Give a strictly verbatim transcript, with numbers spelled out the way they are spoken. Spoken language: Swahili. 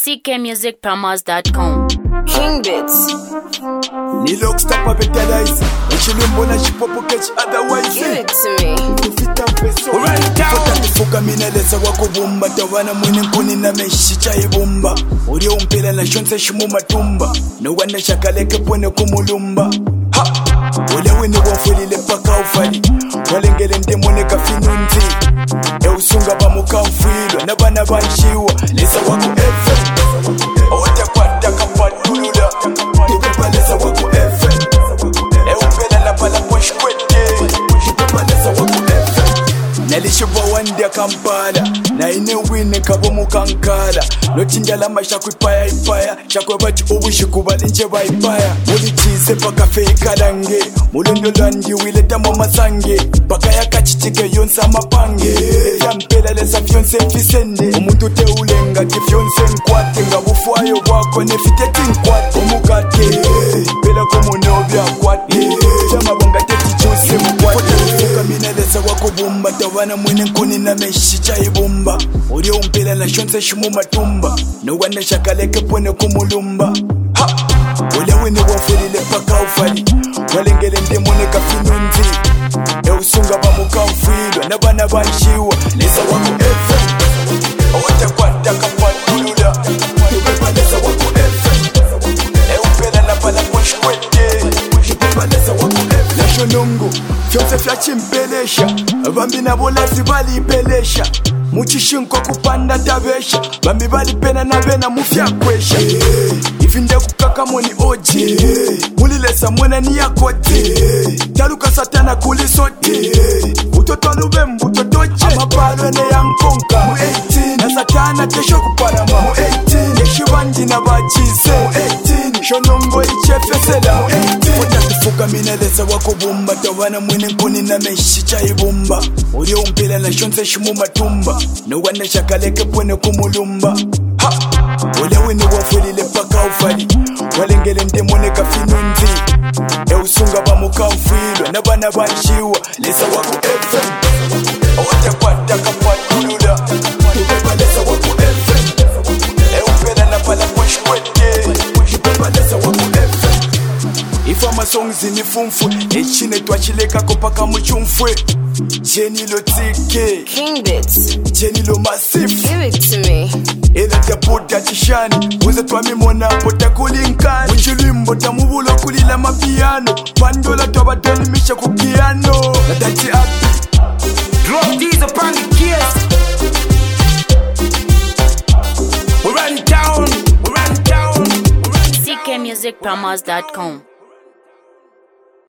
C K music promos dot com. King Bits. Ni lock stop up it lies. Ichilimbo na chipopo catch otherwise. Give it to me. Kufita peso. Right down. Fota kifuka mineleza wako bumba. Tawana mwini nkuni na meshi chai bumba. Urio umpela na shonse shimu matumba. No wana shakaleke pwene kumulumba. Ha! Wale wini wafulile paka ufali. Walengele ndemone kafinunzi. E usunga bamuka mfilo. Nabana banshiwa. Lesa wako efe. Ote kwata kapadulula. Tupepaleza wako efe. E upela la pala mwashi kwete. Tupepaleza wako efe. Nalishiva wandi ya Kampala. Na ine wine kabomu kankala. Lotinjala masha kuipaya ipaya. Shakwe bati uwishi kubali nje wa ipaya. Muli chize paka fei kadange. Mulondo landi wile damo masange. Paka ya kachichike yonsa mapange. Ya mpela lesa fionse mfisende. Umuntu te ulenga ki fionse nkwate. Nga bufuayo wako nefiteti nkwate. Umukate pela komo nobya kwate. Jama bonga teti chose mkwate. Fuka mineleza wako bumba. Tawana mwine nkuni na meshi chai bumba. Urio umpela na shonse shimu matumba. No wana shakaleke pwene kumulumba. Ha! Ule wini wafulile paka ufali. Walengele ndemone kafinunzi. E usunga bamuka mfilo. Nabana banshiwa. Lesa wako efe. Ote kwata kapadulula. Tupepaleza wako efe. E upela na pala mwashi kwete. Tupepaleza wako efe. Lasho nungu fyonse fya chimpelesha. Bambi na bolazi bali ipelesha. Muchishinko kupanda tabesha. Bambi bali pena na vena mufya kwesha. Ifinde kukaka mweni oji. Mulilesa mwena ni ya kote. Taluka satana kulisote. Utoto lubembu totoche. Amapalo ene ya nkonka mu eighteen. Na satana tesho kuparama mu eighteen. Yeshibandi na bachize mu eighteen. Shonongo ichefesela mu eighteen. Fota kifuka mineleza wako bumba. Tawana mwene nkuni na meshi chai bumba. Urio umpela na shonse shimu matumba. No wana shakaleke pwene kumulumba. Ha! Ule wini wafulile paka ufali. Walengele ndemone kafinunzi. E usunga bamuka mfilo. Nabana banshiwa. Lesa wako efe. Ote kwata kapadulula. Tupepaleza wako efe. E upela na pala mwashi kwete. Tupepaleza wako efe. Ifama songs ni fumfwe. Echine twachileka kopaka mchumfwe. Jenny lo tike. King Bits. Jenny lo massif. Give it to me. Ela taputa tishani. Uze twami mona pota kulinkani. Mchilimbo tamubulo kulila mapiano. Pandola twabatoni misha kupiano. Natati api. Drop these upon the gears. We run down, we run down. C K music promos dot com.